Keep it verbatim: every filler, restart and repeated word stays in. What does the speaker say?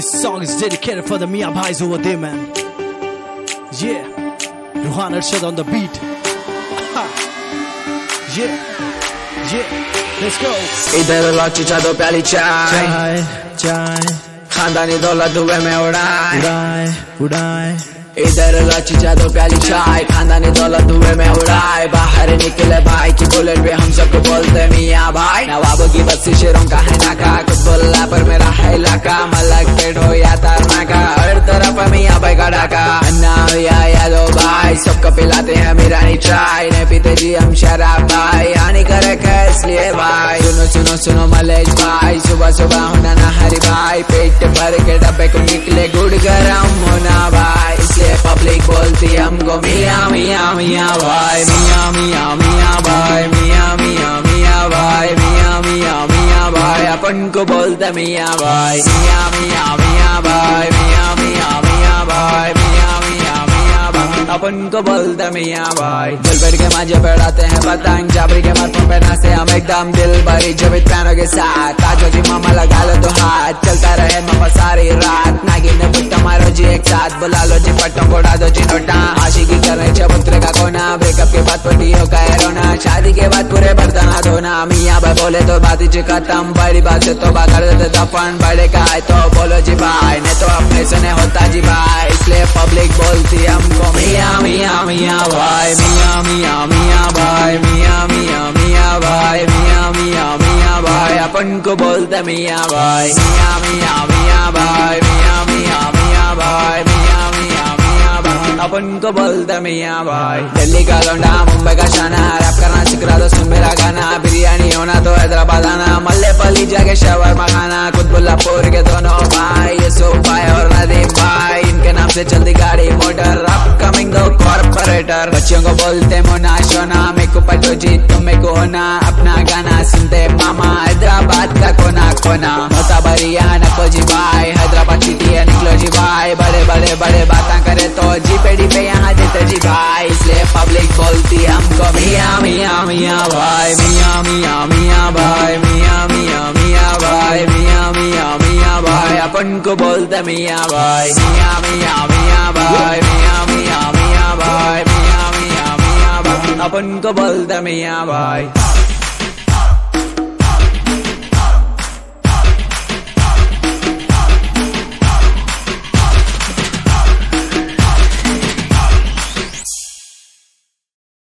This song is dedicated for the Mia Bhais over there, man. Yeah, Ruhan Arshad on the beat. Yeah, yeah, let's go. इधर लौची चादो प्याली चाय चाय चाय खानदानी दौलत धुए में उड़ाए उड़ाए उड़ाए इधर लौची चादो प्याली चाय खानदानी दौलत धुए में उड़ाए बाहर निकले भाई की बुलेट पे हम सबको बोलते मियाँ भाई नवाबों की बस्ती शेरों का है नाका कुतुल्ला पर मेरा है इलाका मलक पेट हो या तारनाका हर तरफ मियाँ भाई का डाका अन्ना या यादो भाई सबको पिलाते हैं मीरानी चाय नहीं पीते जी हम शराब भाई हानि करे इसलिए भाई सुनो सुनो सुनो मलेश भाई सुबह सुबह होना ना हरी भाई पेट भर के डब्बे को निकले गुड़ गरम होना भाई इसलिए पब्लिक बोलती हमको मियाँ मियाँ मियाँ भाई मियाँ मियाँ मियाँ भाई मियाँ मियाँ मियाँ भाई मियाँ मियाँ मियाँ भाई अपन को बोलते मियाँ भाई मियाँ मियाँ मियाँ भाई मियाँ मियाँ मियाँ भाई मियाँ मियाँ मियाँ भाई अपन को बोलते मियाँ भाई दिल भर के मांझे बढ़ाते हैं पतंग जाबरी के माथों पे नाचते हम एकदम दिल भरी जबित पैनों के साथ ताजो जी मामा लगा लो तो हाथ चलता रहे मामा सारी रात नागिन ने बुट्टा मारो जी एक साथ बुला लो जी पट्टों को उड़ा दो जी नोटा आशिकी करने चबूतरे का कोना ब्रेकअप के बाद पटी हो गए रोना शादी के बाद पूरे बर्तन धोना मियाँ भाई बोले तो बात जी खत्म बड़ी बात से तो कर देते दफन बड़े का है तो बोलो जी भाई नहीं तो अपने से नहीं होता जी भाई इसलिए पब्लिक बोलती हमको मियाँ मियाँ मियाँ भाई मियाँ मियाँ मियाँ भाई मियाँ मियाँ मियाँ भाई मियाँ मियाँ मियाँ भाई अपन को बोलते मियाँ भाई मियाँ मियाँ मियाँ भाई मियाँ मियाँ मियाँ भाई मियाँ मियाँ मियाँ भाई अपन को बोलते मियाँ भाई दिल्ली का लौंडा मुंबई का शाना रैप करना सिखा दो सुन मेरा गाना बिरयानी होना तो हैदराबाद आना मल्ले पली जाके शवरमा खाना कुतुल्लापुर के दोनों भाई यूसुफ भाई और नदीम भाई इनके नाम से चलती गाड़ी मोटर अपकमिंग दो कॉर्पोरेटर बच्चों को बोलते मोना शोना मेरे को पटो जी तुम मेरे को होना अपना गाना सुनते मामा हैदराबाद का कोना कोना होता बरिया नको जी भाई हैदराबाद सिटी है निकलो जी भाई बड़े बड़े बड़े बातें करे तो जी पेड़ी पे यहाँ देते जी भाई इसलिए पब्लिक बोलती हमको मियाँ मियाँ मियाँ भाई मियाँ मियाँ मियाँ भाई मियाँ मियाँ मियाँ भाई मियाँ मियाँ मियाँ भाई अपन को बोलते मियाँ भाई मियाँ मियाँ मियाँ भाई मियाँ मियाँ मियाँ भाई मियाँ मियाँ मियाँ भाई अपन को बोलते मियाँ भाई।